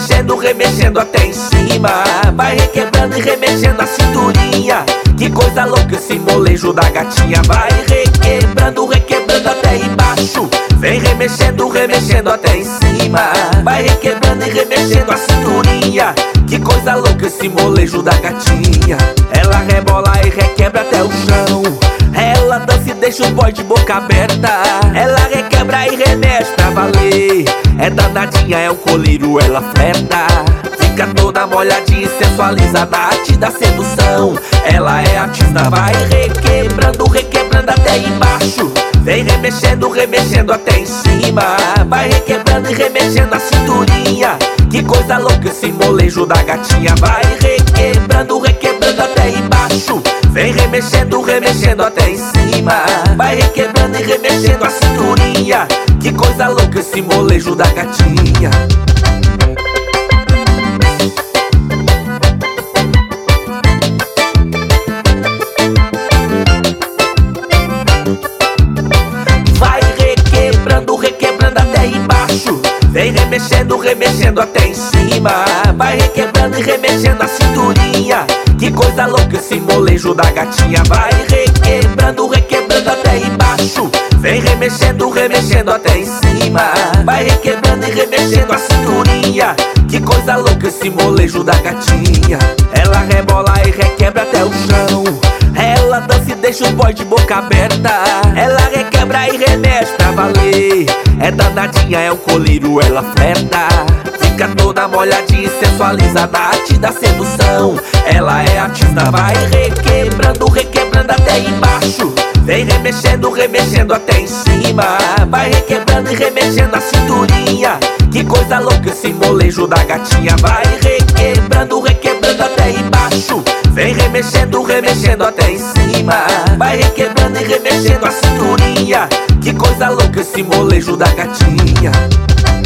remexendo, remexendo até em cima. Vai requebrando e remexendo a cinturinha. Que coisa louca esse molejo da gatinha. Vai requebrando, requebrando até embaixo. Vem remexendo, remexendo até em cima. Vai requebrando e remexendo a cinturinha. Que coisa louca esse molejo da gatinha. Ela rebola e requebra até o chão. Ela dança e deixa o boy de boca aberta. Ela requebra e remexe pra valer. É danadinha, é um colírio, ela flerta. Fica toda molhadinha e sensualiza na arte da sedução. Ela é artista, vai requebrando, requebrando até embaixo. Vem remexendo, remexendo até em cima. Vai requebrando e remexendo a cinturinha. Que coisa louca esse molejo da gatinha. Vai requebrando, requebrando até embaixo. Vem remexendo, remexendo até em cima. Vai requebrando e remexendo a cinturinha. Que coisa louca esse molejo da gatinha. Vai requebrando, requebrando até embaixo. Vem remexendo, remexendo até em cima. Vai requebrando e remexendo a cinturinha. Que coisa louca esse molejo da gatinha. Vai requebrando, requebrando até embaixo. Vem remexendo, remexendo até em cima. Vai requebrando e remexendo a cinturinha. Que coisa louca esse molejo da gatinha. Ela rebola e requebra até o chão. Ela dança e deixa o boy de boca aberta. Ela requebra e remexe pra valer. É danadinha, é um colírio, ela flerta. Fica toda molhadinha e sensualiza na arte da sedução. Ela é artista, vai requebrando, requebrando até embaixo. Vem remexendo, remexendo até em cima. Vai requebrando e remexendo a cinturinha. Que coisa louca esse molejo da gatinha. Vai requebrando, requebrando até embaixo. Vem remexendo, remexendo até em cima. Vai requebrando e remexendo a cinturinha. Que coisa louca esse molejo da gatinha.